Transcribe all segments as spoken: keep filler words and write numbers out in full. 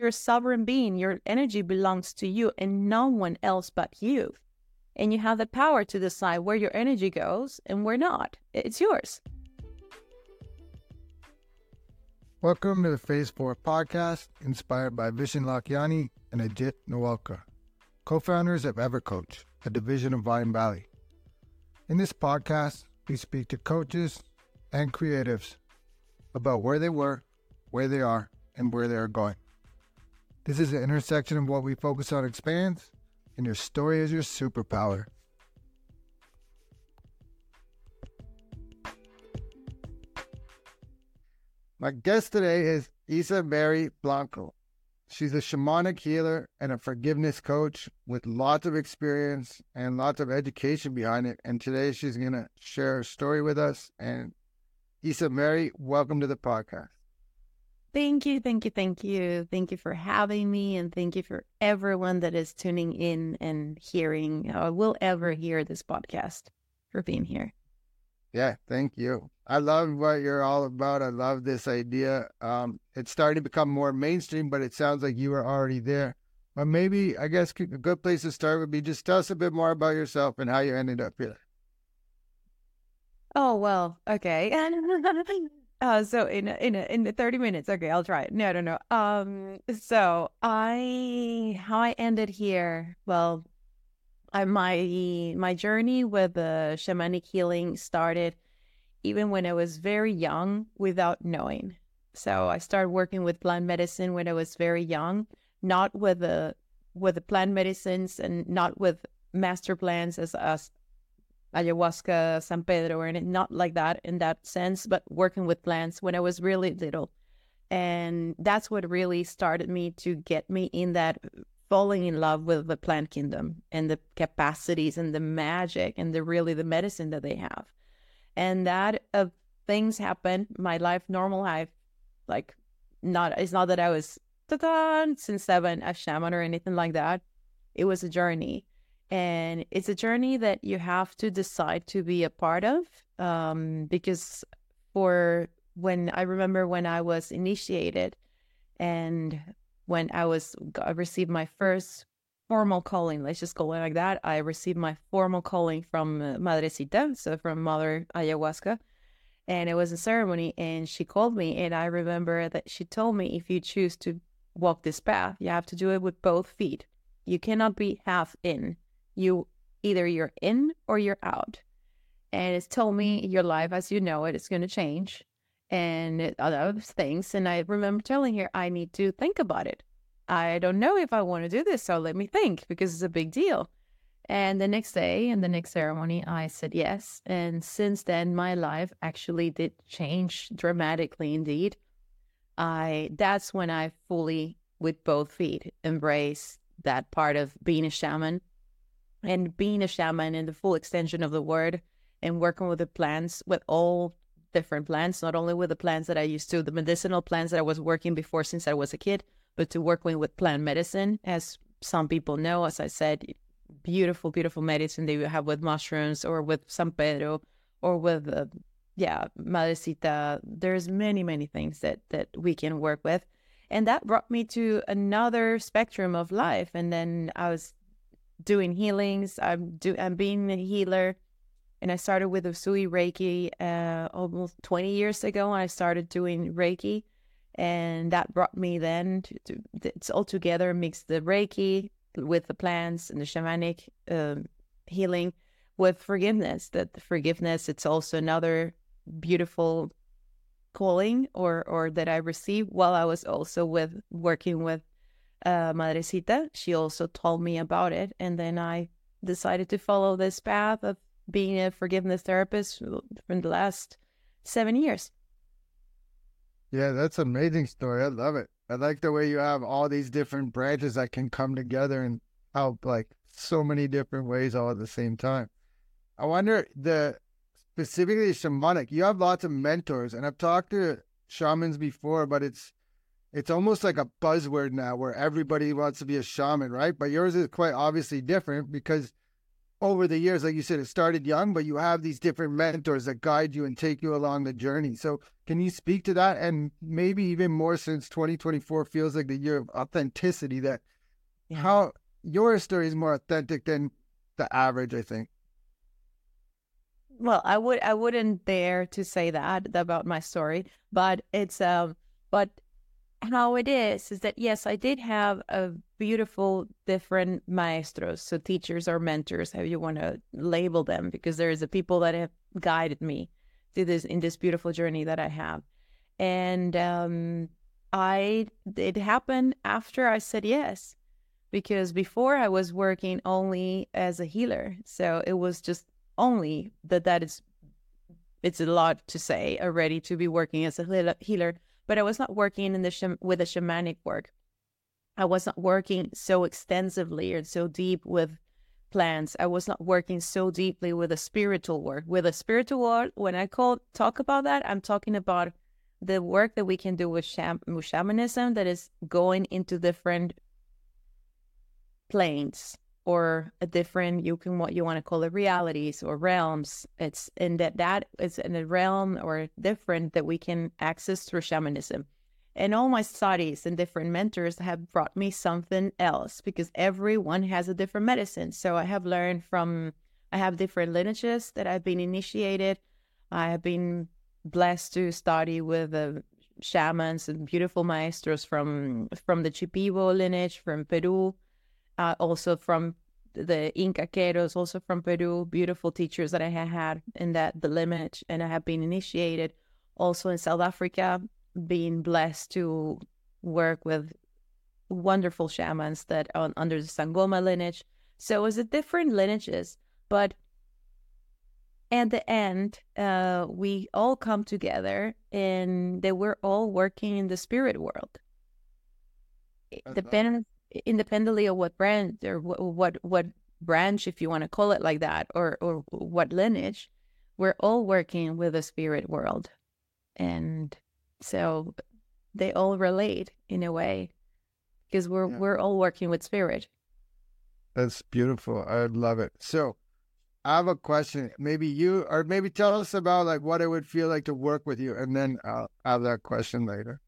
you're a sovereign being. Your energy belongs to you and no one else but you. And you have the power to decide where your energy goes and where not. It's yours. Welcome to the Phase four podcast, inspired by Vishen Lakhiani and Ajit Nawalkar, co-founders of EverCoach, a division of Mindvalley. In this podcast, we speak to coaches and creatives about where they were, where they are, and where they are going. This is the intersection of what we focus on expands, and your story is your superpower. My guest today is Isa Mary Blanco. She's a shamanic healer and a forgiveness coach with lots of experience and lots of education behind it. And today she's going to share her story with us. And Isa Mary, welcome to the podcast. Thank you, thank you, thank you. Thank you for having me, and thank you for everyone that is tuning in and hearing, or will ever hear this podcast, for being here. Yeah, thank you. I love what you're all about. I love this idea. Um, it's starting to become more mainstream, but it sounds like you were already there. But maybe, I guess, a good place to start would be just tell us a bit more about yourself and how you ended up here. Oh, well, okay. Uh, so in in in thirty minutes, okay, I'll try it. No, no, no. Um, so I how I ended here. Well, I, my my journey with the shamanic healing started even when I was very young, without knowing. So I started working with plant medicine when I was very young, not with the with the plant medicines and not with master plants as as ayahuasca, San Pedro, and not like that in that sense, but working with plants when I was really little. And that's what really started me to get me in that falling in love with the plant kingdom and the capacities and the magic and the really the medicine that they have. And that uh, things happen, my life, normal life, like not, it's not that I was ta-da, since seven, a shaman or anything like that. It was a journey. And it's a journey that you have to decide to be a part of, um, because for when I remember when I was initiated and when I was I received my first formal calling, let's just call it like that. I received my formal calling from uh, Madrecita, so from Mother Ayahuasca, and it was a ceremony. And she called me, and I remember that she told me, if you choose to walk this path, you have to do it with both feet. You cannot be half in. You either you're in or you're out. And it's told me your life as you know it is going to change and other things. And I remember telling her, I need to think about it. I don't know if I want to do this, so let me think, because it's a big deal. And the next day, in the next ceremony, I said yes. And since then, my life actually did change dramatically indeed. I that's when I fully, with both feet, embraced that part of being a shaman. And being a shaman in the full extension of the word, and working with the plants, with all different plants, not only with the plants that I used to, the medicinal plants that I was working before since I was a kid, but to working with plant medicine, as some people know, as I said, beautiful, beautiful medicine that you have with mushrooms or with San Pedro or with, uh, yeah, Madrecita. There's many, many things that, that we can work with. And that brought me to another spectrum of life. And then I was doing healings. I'm do I'm being a healer, and I started with Usui Reiki uh, almost twenty years ago. I started doing Reiki, and that brought me then to, to it's all together mixed the Reiki with the plants and the shamanic um, healing with forgiveness. That the forgiveness, it's also another beautiful calling or or that I received while I was also with working with Uh, Madrecita. She also told me about it, and then I decided to follow this path of being a forgiveness therapist for the last seven years. Yeah, that's an amazing story. I love it. I like the way you have all these different branches that can come together and help like so many different ways all at the same time. I wonder, the specifically shamanic, you have lots of mentors, and I've talked to shamans before, but it's it's almost like a buzzword now where everybody wants to be a shaman, right? But yours is quite obviously different because over the years, like you said, it started young, but you have these different mentors that guide you and take you along the journey. So can you speak to that? And maybe even more, since twenty twenty-four feels like the year of authenticity, that yeah. how your story is more authentic than the average, I think. Well, I would I wouldn't dare to say that about my story, but it's um but how it is is that yes, I did have a beautiful different maestros, so teachers or mentors, how you want to label them, because there's the people that have guided me through this in this beautiful journey that I have. And um I it happened after I said yes, because before I was working only as a healer. So it was just only that that is it's a lot to say already to be working as a healer, but I was not working in the with the shamanic work. I was not working so extensively or so deep with plants. I was not working so deeply with the spiritual work. With the spiritual work, when I call talk about that, I'm talking about the work that we can do with, sham- with shamanism, that is going into different planes, or a different, you can what you want to call it, realities or realms. It's in that that is in a realm or different that we can access through shamanism. And all my studies and different mentors have brought me something else, because everyone has a different medicine. So I have learned from, I have different lineages that I've been initiated. I have been blessed to study with uh, shamans and beautiful maestros from from the Shipibo lineage from Peru. Uh, also from the Inca Queros, also from Peru, beautiful teachers that I have had in that the lineage, and I have been initiated. Also in South Africa, being blessed to work with wonderful shamans that are under the Sangoma lineage. So it's a different lineages, but at the end, uh, we all come together, and that we're all working in the spirit world. Depending. Independently of what branch or what, what what branch, if you want to call it like that, or or what lineage, we're all working with the spirit world, and so they all relate in a way, because we're yeah. we're all working with spirit. That's beautiful. I love it. So I have a question. Maybe you, or maybe tell us about like what it would feel like to work with you, and then I'll have that question later.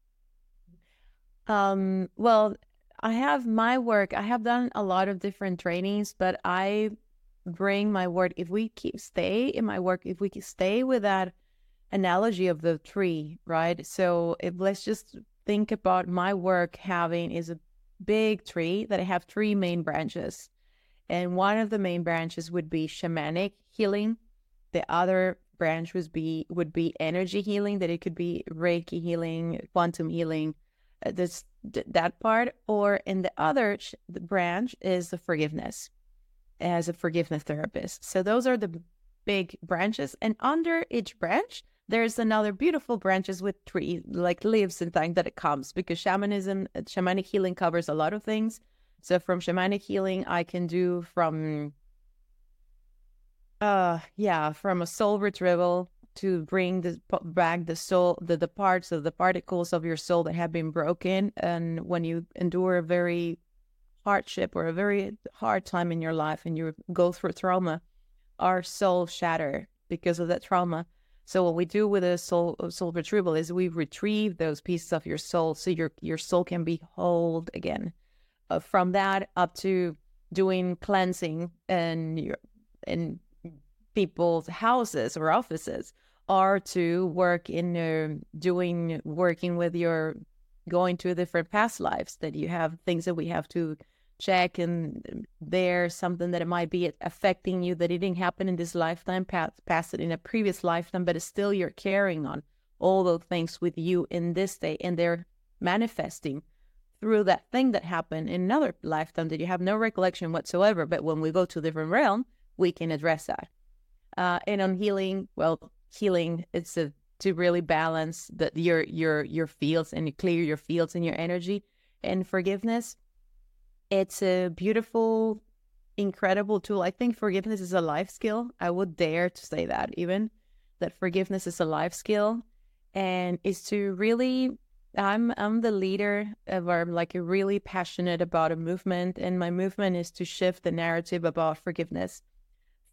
Um. Well, I have my work. I have done a lot of different trainings, but I bring my work. If we keep stay in my work, if we stay with that analogy of the tree, right? So if let's just think about my work having is a big tree that I have three main branches. And one of the main branches would be shamanic healing. The other branch would be would be energy healing, that it could be Reiki healing, quantum healing, uh, this that part. Or in the other sh- the branch is the forgiveness, as a forgiveness therapist. So those are the big branches. And under each branch, there's another beautiful branches with tree, like leaves and things that it comes, because shamanism, shamanic healing covers a lot of things. So from shamanic healing, I can do from, uh, yeah, from a soul retrieval to bring the, back the soul, the, the parts of the particles of your soul that have been broken. And when you endure a very hardship or a very hard time in your life and you go through trauma, our soul shatter because of that trauma. So what we do with a soul soul retrieval is we retrieve those pieces of your soul so your your soul can be whole again. Uh, from that up to doing cleansing and your in people's houses or offices, or to work in uh, doing working with your going to different past lives that you have, things that we have to check, and there's something that it might be affecting you that it didn't happen in this lifetime, pass, pass it in a previous lifetime, but it's still you're carrying on all those things with you in this day, and they're manifesting through that thing that happened in another lifetime that you have no recollection whatsoever. But when we go to a different realm, we can address that. Uh, and on healing, well, healing, it's a, to really balance the, your your your fields and you clear your fields and your energy. And forgiveness, it's a beautiful, incredible tool. I think forgiveness is a life skill. I would dare to say that even, that forgiveness is a life skill, and is to really, I'm I'm the leader of our, like, a really passionate about a movement, and my movement is to shift the narrative about forgiveness.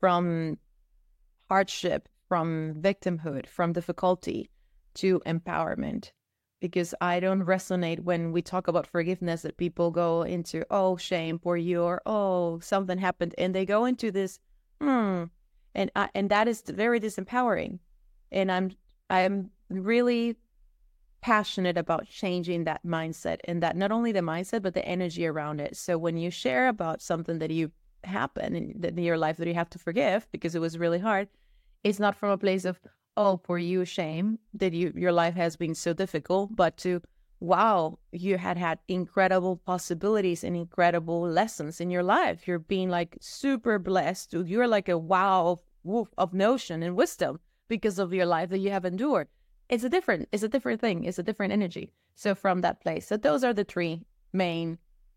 from hardship, from victimhood, from difficulty to empowerment. Because I don't resonate when we talk about forgiveness that people go into, oh, shame, poor you, or oh, something happened. And they go into this, hmm. And I, and that is very disempowering. And I'm I'm really passionate about changing that mindset, and that not only the mindset, but the energy around it. So when you share about something that you happen in, in your life that you have to forgive because it was really hard, it's not from a place of, oh, poor you, shame that you your life has been so difficult, but to, wow, you had had incredible possibilities and incredible lessons in your life. You're being like super blessed. You're like a wow woof of notion and wisdom because of your life that you have endured. It's a different, it's a different thing. It's a different energy. So from that place, so those are the three main,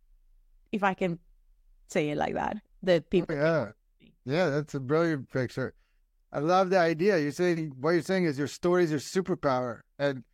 if I can say it like that, the people. Oh, yeah, yeah, that's a brilliant picture. I love the idea. You're saying what you're saying is your story is your superpower. And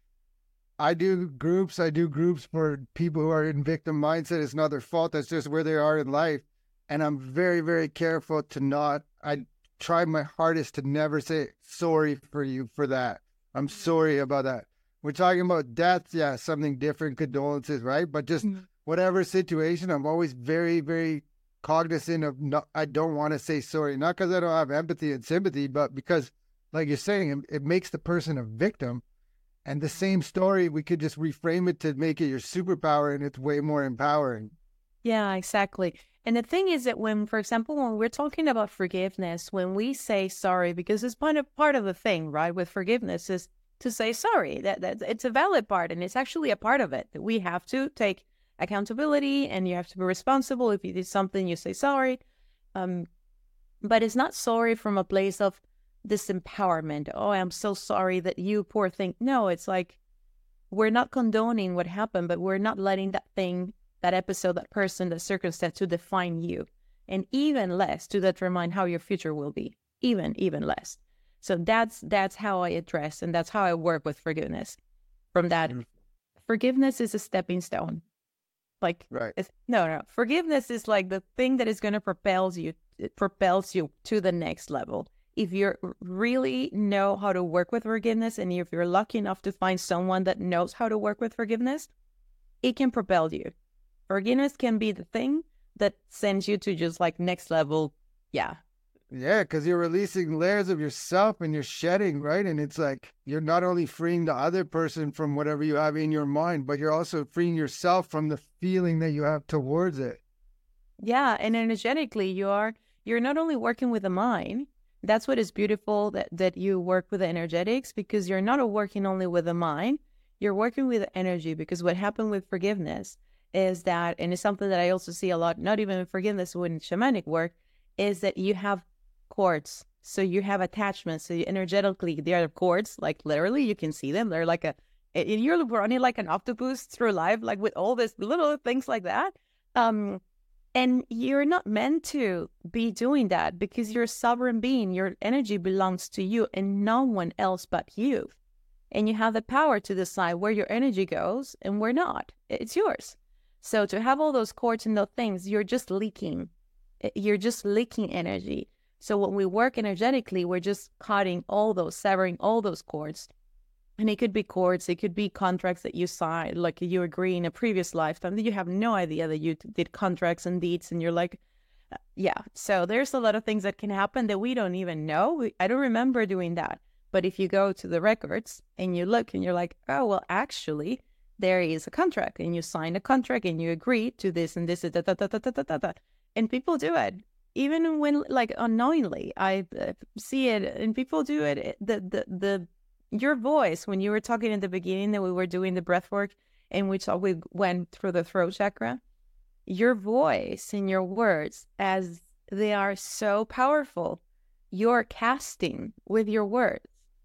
I do groups. I do groups for people who are in victim mindset. It's not their fault. That's just where they are in life. And I'm very, very careful to not. I try my hardest to never say sorry for you for that. I'm sorry about that. We're talking about death. Yeah, something different. Condolences, right? But just mm-hmm. whatever situation, I'm always very, very cognizant of not, I don't want to say sorry, not because I don't have empathy and sympathy, but because, like you're saying, it, it makes the person a victim. And the same story, we could just reframe it to make it your superpower, and it's way more empowering. Yeah, exactly. And the thing is that when, for example, when we're talking about forgiveness, when we say sorry, because it's part of part of the thing, right, with forgiveness is to say sorry. That that it's a valid part, and it's actually a part of it that we have to take accountability, and you have to be responsible. If you did something, you say sorry. Um, but it's not sorry from a place of disempowerment. Oh, I'm so sorry that you poor thing. No, it's like we're not condoning what happened, but we're not letting that thing, that episode, that person, that circumstance to define you, and even less to determine how your future will be. Even, even less. So that's that's how I address, and that's how I work with forgiveness. From that, mm-hmm. forgiveness is a stepping stone. Like, right. it's, no, no. Forgiveness is like the thing that is going to propel you, it propels you to the next level. If you really know how to work with forgiveness, and if you're lucky enough to find someone that knows how to work with forgiveness, it can propel you. Forgiveness can be the thing that sends you to just like next level. Yeah. Yeah, because you're releasing layers of yourself and you're shedding, right? And it's like you're not only freeing the other person from whatever you have in your mind, but you're also freeing yourself from the feeling that you have towards it. Yeah, and energetically, you are you're not only working with the mind. That's what is beautiful, that that you work with the energetics, because you're not working only with the mind. You're working with the energy, because what happened with forgiveness is that, and it's something that I also see a lot, not even in forgiveness, when shamanic work, is that you have cords. So you have attachments. So you, energetically, they are cords, like literally you can see them. They're like a, and you're running like an octopus through life, like with all these little things like that. Um, and you're not meant to be doing that, because you're a sovereign being. Your energy belongs to you and no one else but you. And you have the power to decide where your energy goes and where not. It's yours. So to have all those cords and those things, you're just leaking. You're just leaking energy. So when we work energetically, we're just cutting all those, severing all those cords. And it could be cords, it could be contracts that you signed, like you agree in a previous lifetime that you have no idea that you did contracts and deeds, and you're like, yeah. So there's a lot of things that can happen that we don't even know. We, I don't remember doing that. But if you go to the records and you look and you're like, oh, well, actually, there is a contract, and you sign a contract and you agree to this and this, da, da, da, da, da, da, da, da. And people do it. Even when, like, unknowingly, I uh, see it, and people do it. The, the, the, your voice, when you were talking in the beginning that we were doing the breath work, and we talk, we went through the throat chakra, your voice and your words, as they are so powerful, you're casting with your words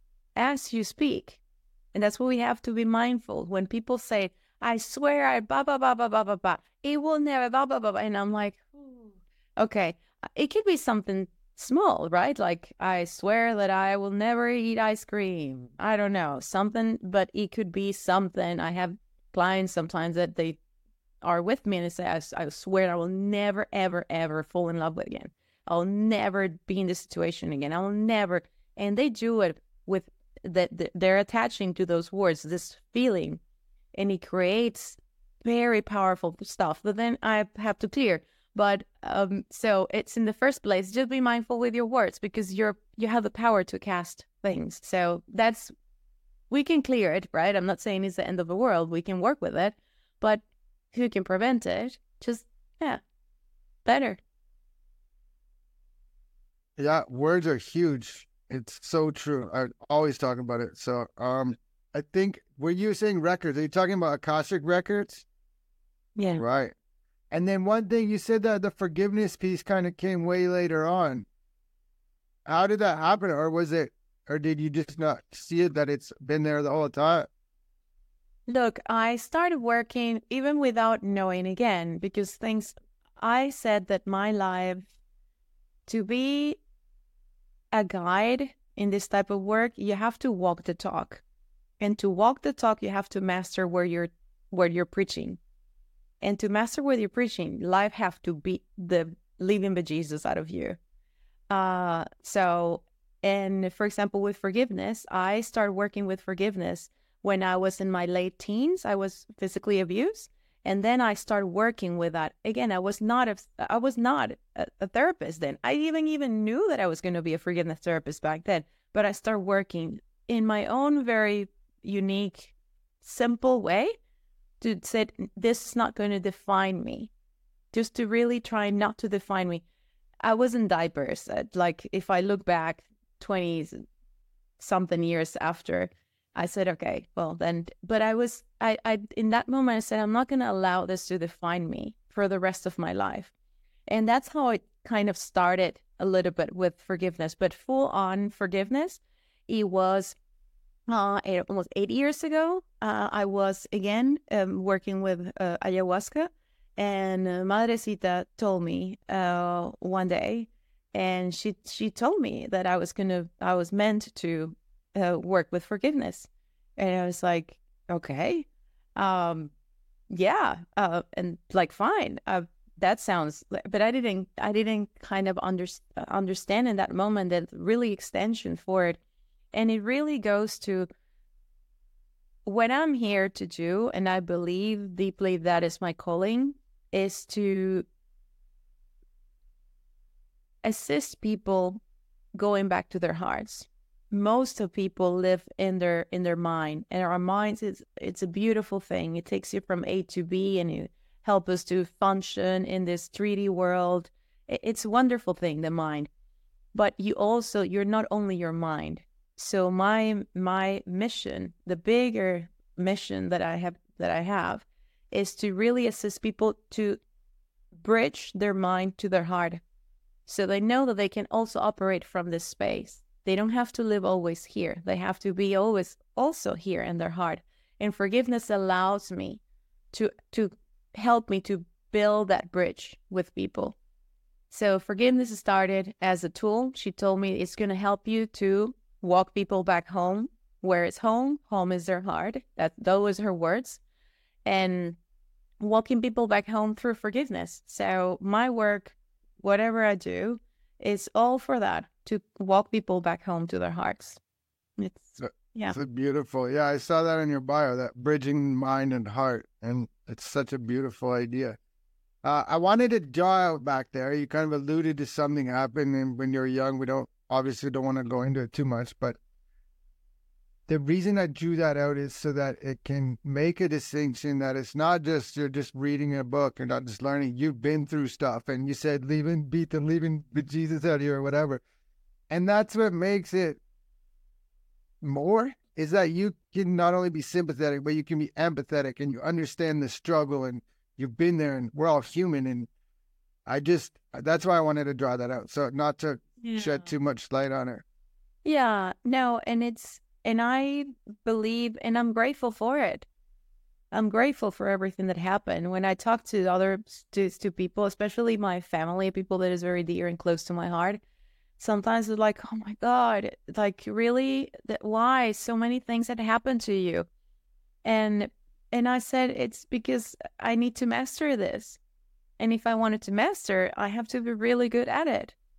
as you speak. And that's what we have to be mindful. When people say, I swear I ba ba ba ba ba ba ba, it will never ba ba ba ba, and I'm like, ooh. Okay. It could be something small, right? Like, I swear that I will never eat ice cream. I don't know, something, but it could be something. I have clients sometimes that they are with me and they say, I, I swear I will never, ever, ever fall in love with again. I'll never be in this situation again. I'll never. And they do it with that. The, they're attaching to those words this feeling, and it creates very powerful stuff that then I have to clear. But um, so it's in the first place, just be mindful with your words, because you're you have the power to cast things. So that's, we can clear it, right? I'm not saying it's the end of the world. We can work with it, but who can prevent it? Just, yeah, better. Yeah, words are huge. It's so true. I always talk about it. So, um, I think, were you saying records? Are you talking about Akashic records? Yeah. Right. And then one thing you said that the forgiveness piece kind of came way later on. How did that happen? Or was it, or did you just not see it that it's been there the whole time? Look, I started working even without knowing again, because things, I said that my life, to be a guide in this type of work, you have to walk the talk. And to walk the talk, you have to master where you're where you're preaching. And to master where you're preaching, life have to be the living bejesus out of you. Uh, so, and for example, with forgiveness, I started working with forgiveness when I was in my late teens. I was physically abused. And then I started working with that. Again, I was not a, I was not a, a therapist then. I even even knew that I was going to be a forgiveness therapist back then. But I started working in my own very unique, simple way to say, this is not going to define me. Just to really try not to define me. I was in diapers. Like, if I look back twenty something years after, I said, okay, well then, but I was, I, I, in that moment I said, I'm not going to allow this to define me for the rest of my life. And that's how it kind of started a little bit with forgiveness, but full on forgiveness. It was uh, eight, almost eight years ago. Uh, I was again um, working with uh, ayahuasca, and uh, Madrecita told me uh, one day, and she, she told me that I was going to, I was meant to Uh, work with forgiveness. And I was like, okay, um, yeah, uh, and like, fine, uh, that sounds, but I didn't, I didn't kind of under, understand in that moment that really extension for it. And it really goes to what I'm here to do, and I believe deeply that is my calling, is to assist people going back to their hearts. Most of people live in their in their mind, and our minds is it's a beautiful thing. It takes you from A to B, and it helps us to function in this three D world. It's a wonderful thing, the mind. But you also, you're not only your mind. So my my mission, the bigger mission that I have that I have, is to really assist people to bridge their mind to their heart, so they know that they can also operate from this space. They don't have to live always here. They have to be always also here in their heart. And forgiveness allows me to to help me to build that bridge with people. So forgiveness started as a tool. She told me it's going to help you to walk people back home. Where is home? Home is their heart. That those are her words. And walking people back home through forgiveness. So my work, whatever I do, is all for that, to walk people back home to their hearts. It's, yeah. It's beautiful. Yeah, I saw that in your bio, that bridging mind and heart. And it's such a beautiful idea. Uh, I wanted to draw out back there. You kind of alluded to something happening when you're young. We don't, obviously don't want to go into it too much, but the reason I drew that out is so that it can make a distinction that it's not just you're just reading a book, you're not just learning, you've been through stuff, and you said leaving beat the leaving Jesus out of you or whatever. And that's what makes it more, is that you can not only be sympathetic, but you can be empathetic, and you understand the struggle, and you've been there, and we're all human. And I just, that's why I wanted to draw that out. So not to yeah. shed too much light on it. Yeah, no, and it's, and I believe, and I'm grateful for it. I'm grateful for everything that happened. When I talk to other to, to people, especially my family, people that is very dear and close to my heart, sometimes they're like, oh my God, like really, that why so many things that happened to you? And and I said, it's because I need to master this. And if I wanted to master, I have to be really good at it.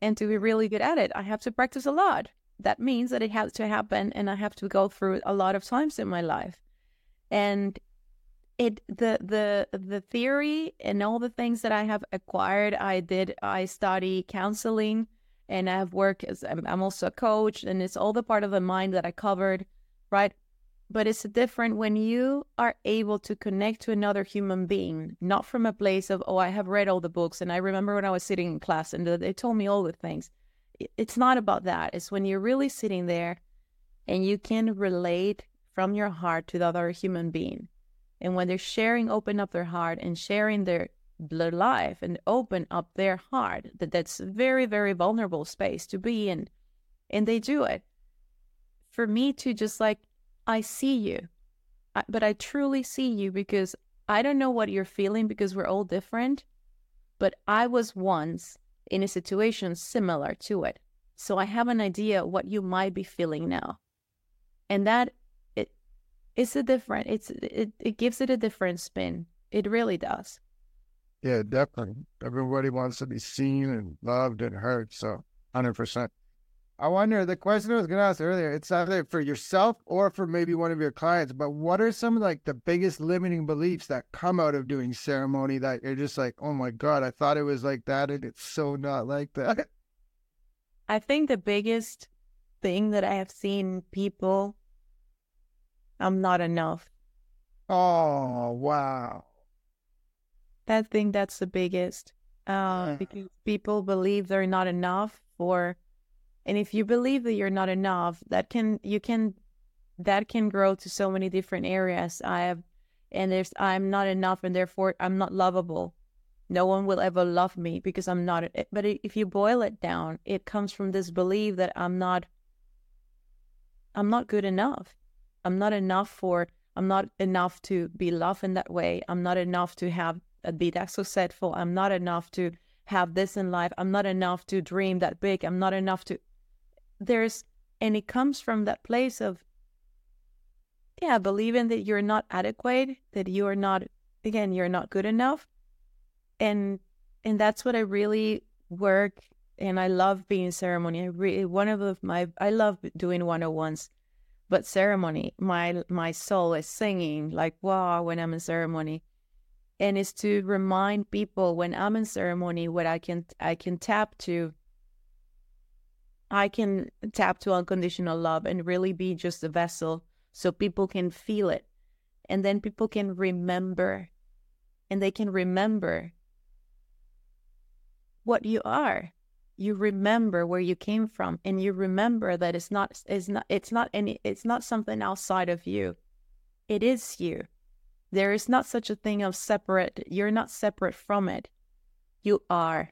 And to be really good at it, I have to practice a lot. That means that it has to happen, and I have to go through it a lot of times in my life. And it the the the theory and all the things that I have acquired, I did I study counseling, and I have worked as I'm, I'm also a coach, and it's all the part of the mind that I covered, right? But it's different when you are able to connect to another human being, not from a place of, oh, I have read all the books, and I remember when I was sitting in class and they told me all the things. It's not about that. It's when you're really sitting there and you can relate from your heart to the other human being. And when they're sharing, open up their heart and sharing their, their life and open up their heart, that that's a very, very vulnerable space to be in. And they do it. For me to just like, I see you, I, but I truly see you, because I don't know what you're feeling, because we're all different, but I was once in a situation similar to it. So I have an idea what you might be feeling now. And that it it's a different, it's it, it gives it a different spin. It really does. Yeah, definitely. Everybody wants to be seen and loved and heard. So one hundred percent. I wonder, the question I was going to ask earlier, it's either for yourself or for maybe one of your clients, but what are some of like the biggest limiting beliefs that come out of doing ceremony that you're just like, oh my God, I thought it was like that and it's so not like that? I think the biggest thing that I have seen people, I'm not enough. Oh, wow. I think that's the biggest, uh, because people believe they're not enough for. And if you believe that you're not enough, that can, you can, that can grow to so many different areas. I have, and there's, I'm not enough, and therefore I'm not lovable. No one will ever love me because I'm not. But if you boil it down, it comes from this belief that I'm not, I'm not good enough. I'm not enough for, I'm not enough to be loved in that way. I'm not enough to have, be that successful. I'm not enough to have this in life. I'm not enough to dream that big. I'm not enough to, there's, and it comes from that place of, yeah, believing that you're not adequate, that you are not, again, you're not good enough. And, and that's what I really work. And I love being ceremony. I really, one of the, my, I love doing one-on-ones, but ceremony, my, my soul is singing like, wow, when I'm in ceremony. And it's to remind people when I'm in ceremony, what I can, I can tap to, I can tap to unconditional love and really be just a vessel so people can feel it. And then people can remember, and they can remember what you are. You remember where you came from, and you remember that it's not, it's not, it's not any, it's not something outside of you. It is you. There is not such a thing of separate. You're not separate from it. You are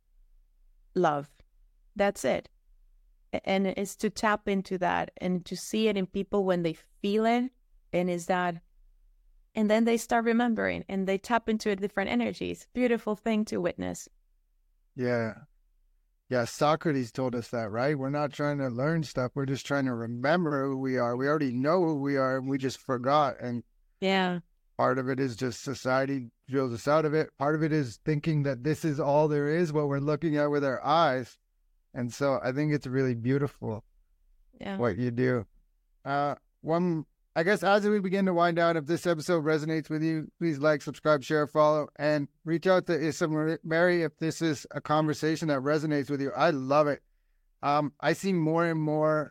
love. That's it. And it's to tap into that and to see it in people when they feel it. And is that, and then they start remembering and they tap into a different energies. Beautiful thing to witness. Yeah. Yeah. Socrates told us that, right? We're not trying to learn stuff. We're just trying to remember who we are. We already know who we are, and we just forgot. And yeah, part of it is just society drills us out of it. Part of it is thinking that this is all there is, what we're looking at with our eyes. And so I think it's really beautiful, yeah, what you do. Uh, one, I guess as we begin to wind down, if this episode resonates with you, please like, subscribe, share, follow, and reach out to Issa Mary if this is a conversation that resonates with you. I love it. Um, I see more and more,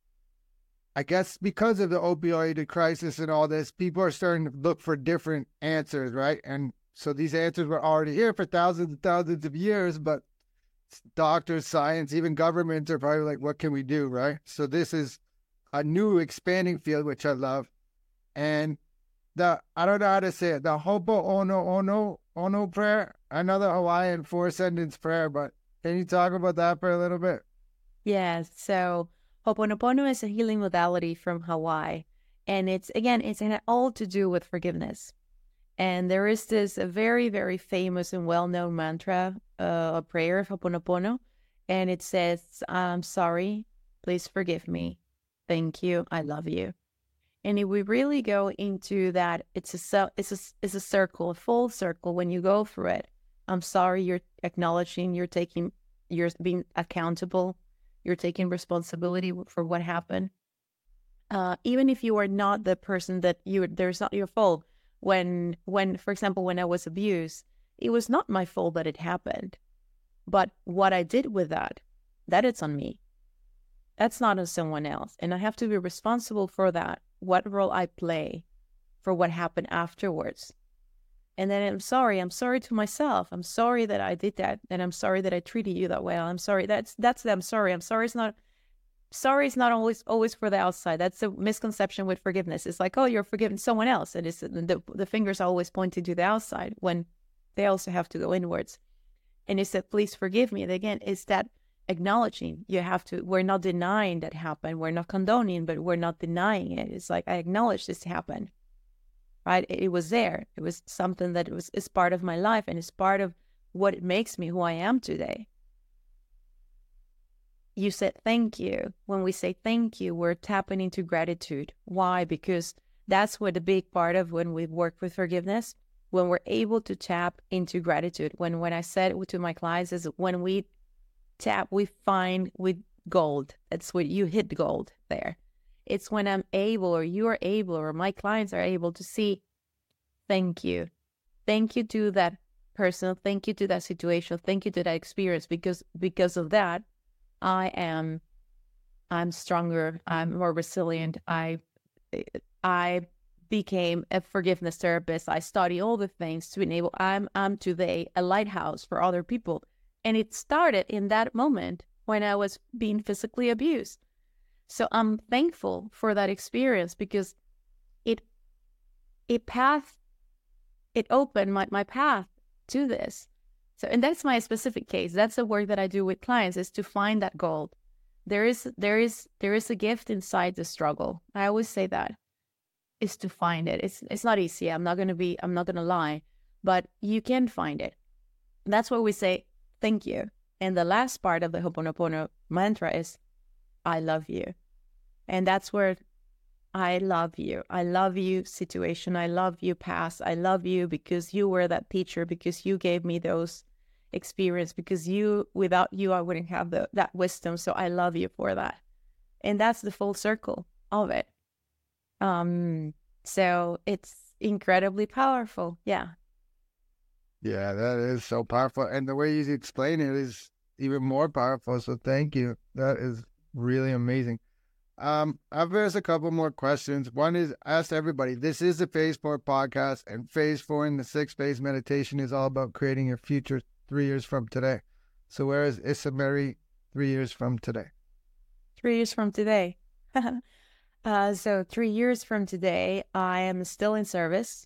I guess because of the opioid crisis and all this, people are starting to look for different answers, right? And so these answers were already here for thousands and thousands of years, but doctors, science, even governments are probably like, what can we do, right? So this is a new expanding field, which I love. And the, I don't know how to say it, the Ho'oponopono Ono prayer, another Hawaiian four-sentence prayer, but can you talk about that for a little bit? Yeah, so Ho'oponopono is a healing modality from Hawaii. And it's, again, it's all to do with forgiveness. And there is this a very, very famous and well-known mantra, uh, a prayer of Ho'oponopono, and it says, I'm sorry, please forgive me, thank you, I love you. And if we really go into that, it's a, it's a, it's a circle, a full circle when you go through it. I'm sorry, you're acknowledging, you're taking you're being accountable, you're taking responsibility for what happened. Uh, even if you are not the person that you, there's not your fault. When, when, for example, when I was abused, it was not my fault that it happened. But what I did with that, that it's on me. That's not on someone else. And I have to be responsible for that, what role I play for what happened afterwards. And then I'm sorry, I'm sorry to myself. I'm sorry that I did that. And I'm sorry that I treated you that way. I'm sorry. That's, that's the I'm sorry. I'm sorry. It's not, sorry is not always, always for the outside. That's a misconception with forgiveness. It's like, oh, you're forgiving someone else. And it's the, the fingers are always pointing to the outside when they also have to go inwards. And it's that, please forgive me. And again, it's that acknowledging. You have to, we're not denying that happened. We're not condoning, but we're not denying it. It's like, I acknowledge this happened. Right? It, it was there. It was something that was is part of my life, and it's part of what makes me who I am today. You said thank you. When we say thank you, we're tapping into gratitude. Why? Because that's what the big part of when we work with forgiveness, when we're able to tap into gratitude. When when I said to my clients is when we tap, we find with gold. That's what you hit gold there. It's when I'm able, or you are able, or my clients are able to see, thank you. Thank you to that person. Thank you to that situation. Thank you to that experience. Because because of that, I am I'm stronger. I'm more resilient. I I became a forgiveness therapist. I study all the things to enable. I'm I'm today a lighthouse for other people. And it started in that moment when I was being physically abused. So I'm thankful for that experience because it it path it opened my, my path to this. So, and that's my specific case. That's the work that I do with clients, is to find that gold. There is there is there is a gift inside the struggle. I always say that is to find it. It's it's not easy. I'm not gonna be I'm not gonna lie, but you can find it. That's why we say thank you. And the last part of the Ho'oponopono mantra is I love you. And that's where I love you. I love you situation. I love you past. I love you because you were that teacher, because you gave me those experience, because you, without you, I wouldn't have the, that wisdom. So I love you for that. And that's the full circle of it. Um, so it's incredibly powerful. Yeah. Yeah, that is so powerful. And the way you explain it is even more powerful. So thank you. That is really amazing. Um, I've there's a couple more questions. One is, I asked everybody, this is the Phase four podcast, and Phase four in the six phase meditation is all about creating your future three years from today. So where is Issa Mary three years from today? Three years from today. uh, so three years from today, I am still in service.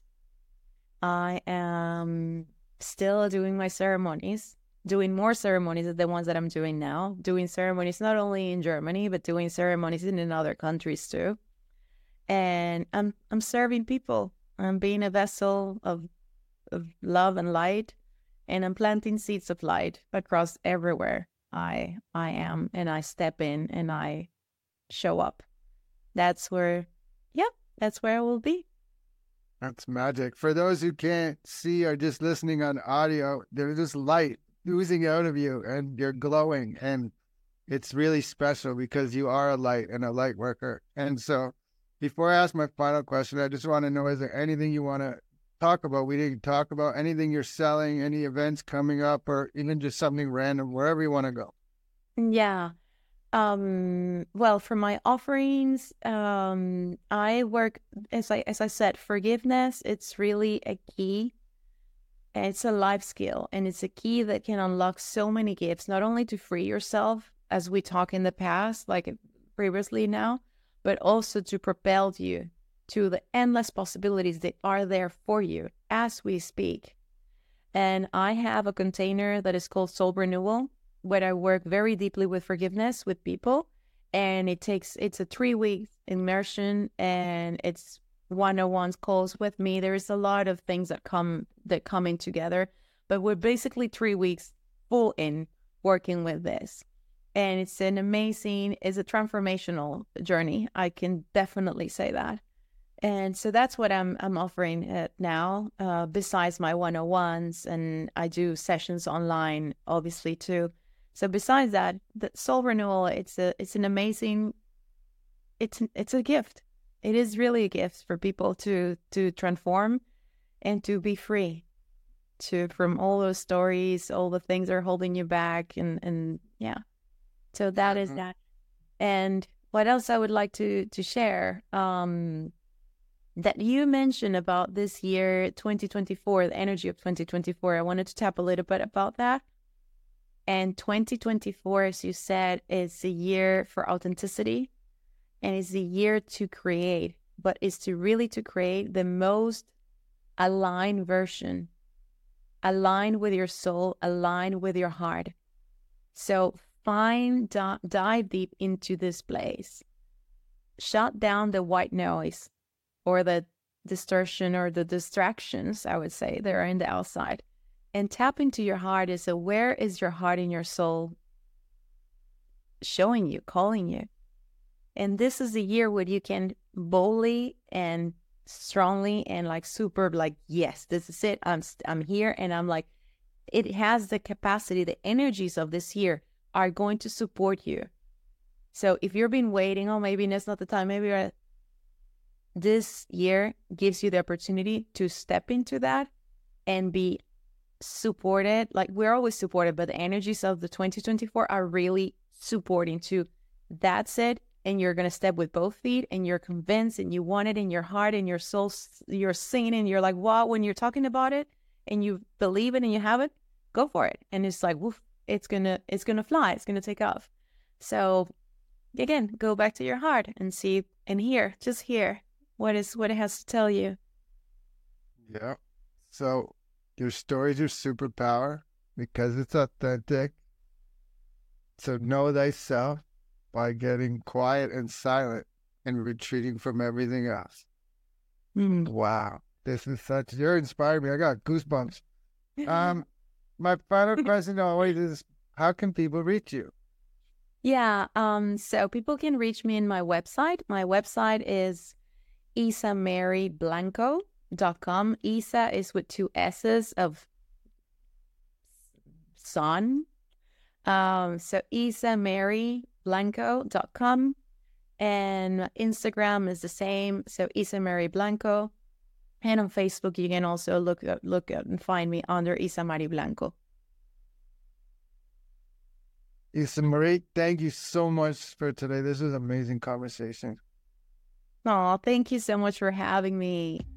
I am still doing my ceremonies, doing more ceremonies than the ones that I'm doing now, doing ceremonies not only in Germany, but doing ceremonies in, in other countries too. And I'm I'm serving people. I'm being a vessel of, of love and light, and I'm planting seeds of light across everywhere I I am, and I step in and I show up. That's where, yeah, that's where I will be. That's magic. For those who can't see or just listening on audio, there's this light oozing out of you and you're glowing, and it's really special because you are a light and a light worker. And so before I ask my final question, I just want to know, is there anything you want to talk about? We didn't talk about anything you're selling, any events coming up, or even just something random, wherever you want to go. Yeah. Um, well, for my offerings, um, I work, as I, as I said, forgiveness, it's really a key. It's a life skill, and it's a key that can unlock so many gifts, not only to free yourself, as we talked in the past, like previously now, but also to propel you to the endless possibilities that are there for you as we speak. And I have a container that is called Soul Renewal, where I work very deeply with forgiveness with people. And it takes, it's a three week immersion, and it's one-on-one calls with me. There's a lot of things that come that come in together, but we're basically three weeks full in working with this. And it's an amazing, it's a transformational journey. I can definitely say that. And so that's what I'm I'm offering uh, now, uh, besides my one-on-ones, and I do sessions online, obviously, too. So besides that, the soul renewal, it's a it's an amazing, it's it's a gift. It is really a gift for people to to transform and to be free to from all those stories, all the things that are holding you back, and and yeah. So that is that. And what else I would like to to share? Um, that you mentioned about this year, twenty twenty-four, the energy of twenty twenty-four. I wanted to tap a little bit about that. And twenty twenty-four, as you said, is a year for authenticity, and it's a year to create, but it's to really to create the most aligned version, aligned with your soul, aligned with your heart. So find, d- dive deep into this place. Shut down the white noise or the distortion or the distractions, I would say, that are in the outside. And tap into your heart. Is so where is your heart and your soul showing you, calling you? And this is a year where you can boldly and strongly and like super like, yes, this is it. I'm I'm here, and I'm like, it has the capacity, the energies of this year are going to support you. So if you've been waiting, oh, maybe that's not the time, maybe uh, this year gives you the opportunity to step into that and be supported. Like, we're always supported, but the energies of the twenty twenty-four are really supporting too. That's it. And you're going to step with both feet, and you're convinced, and you want it in your heart and your soul. You're singing, and you're like, wow, when you're talking about it and you believe it and you have it, go for it. And it's like, woof, it's going to, it's going to fly. It's going to take off. So again, go back to your heart and see and hear, just hear what is, what it has to tell you. Yeah. So your stories are superpower because it's authentic. So know thyself by getting quiet and silent and retreating from everything else. Mm. Wow. This is such, you're inspiring me. I got goosebumps. Um, my final question always is, how can people reach you? Yeah. Um, so people can reach me in my website. My website is isa mary blanco dot com. Isa is with two S's of son. Um, so isa mary blanco dot com, and Instagram is the same. So Isa Mary Blanco, and on Facebook you can also look up, look up and find me under Isa Mary Blanco. Isa Marie, thank you so much for today. This was an amazing conversation. Oh, thank you so much for having me.